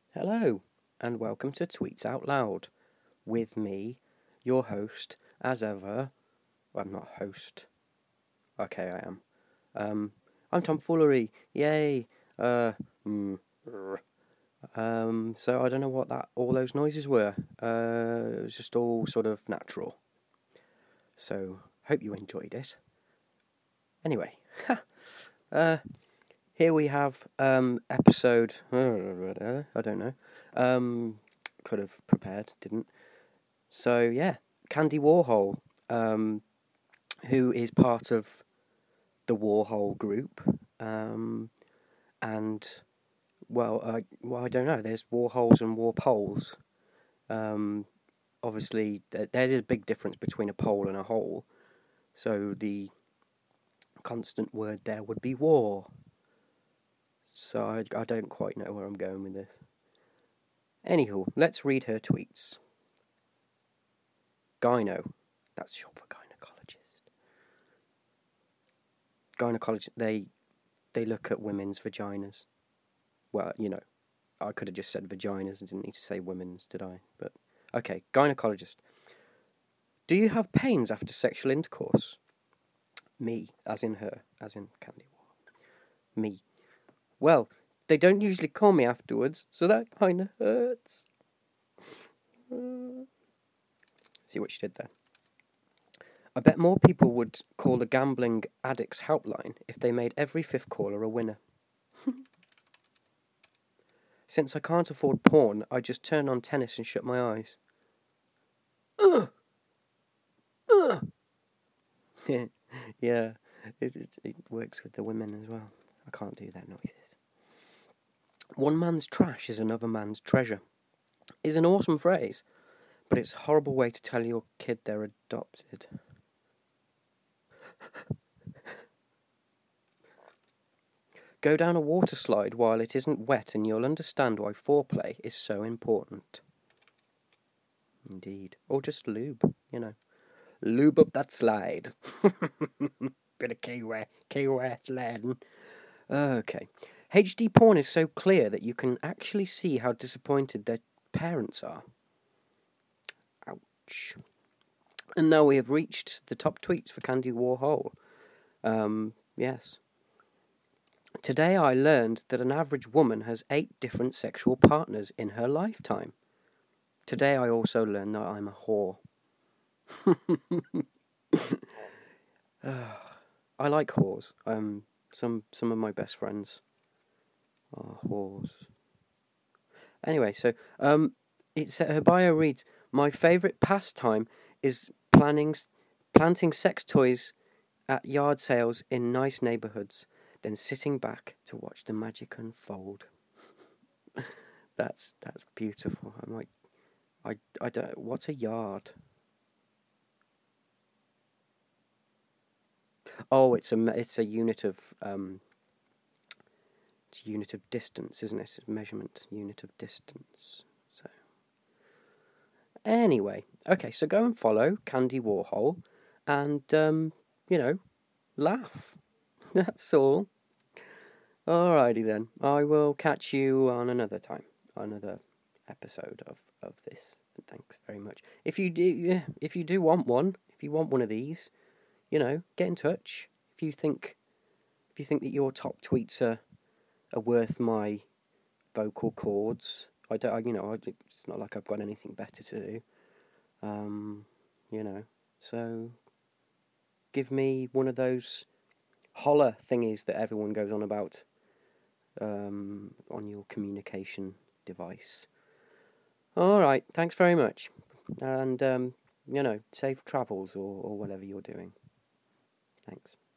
Hello, and welcome to Tweets Out Loud with me, your host, as ever. Well, I'm not a host. Okay, I am. I'm Tom Foolery. Yay. So I don't know what all those noises were. It was just all sort of natural. So hope you enjoyed it. Anyway, here we have episode. I don't know. Could have prepared, didn't. So yeah, Candy Warhol, who is part of the Warhol group, and I don't know. There's Warhols and Warpoles. Obviously, there's a big difference between a pole and a hole. So the constant word there would be war. So I don't quite know where I'm going with this. Anywho, let's read her tweets. Gyno, that's short for gynecologist. Gynecologist, they look at women's vaginas. Well, I could have just said vaginas and didn't need to say women's, did I? But okay, gynecologist. Do you have pains after sexual intercourse? Me, as in her, as in Candy War. Me. Well, they don't usually call me afterwards, so that kind of hurts. See what she did there. I bet more people would call the gambling addicts helpline if they made every fifth caller a winner. Since I can't afford porn, I just turn on tennis and shut my eyes. Yeah, it works with the women as well. I can't do that noises. One man's trash is another man's treasure is an awesome phrase, but it's a horrible way to tell your kid they're adopted. Go down a water slide while it isn't wet and you'll understand why foreplay is so important. Indeed. Or just lube, Lube up that slide. Bit of KY sliding. Okay. HD porn is so clear that you can actually see how disappointed their parents are. Ouch. And now we have reached the top tweets for Candy Warhol. Yes. Today I learned that an average woman has 8 different sexual partners in her lifetime. Today I also learned that I'm a whore. I like whores. Some of my best friends are whores. Anyway, so her bio reads, my favourite pastime is planting sex toys at yard sales in nice neighbourhoods, then sitting back to watch the magic unfold. That's beautiful. I'm like, I don't. What's a yard? Oh, it's a unit of it's a unit of distance, isn't it? It's a measurement unit of distance. So anyway, okay. So go and follow Candy Warhol, and laugh. That's all. Alrighty then. I will catch you on another time, another episode of this. Thanks very much. If you do want one, if you want one of these, get in touch. If you think that your top tweets are worth my vocal cords, it's not like I've got anything better to do. So give me one of those holler thingies that everyone goes on about on your communication device. Alright, thanks very much. And, safe travels or whatever you're doing. Thanks.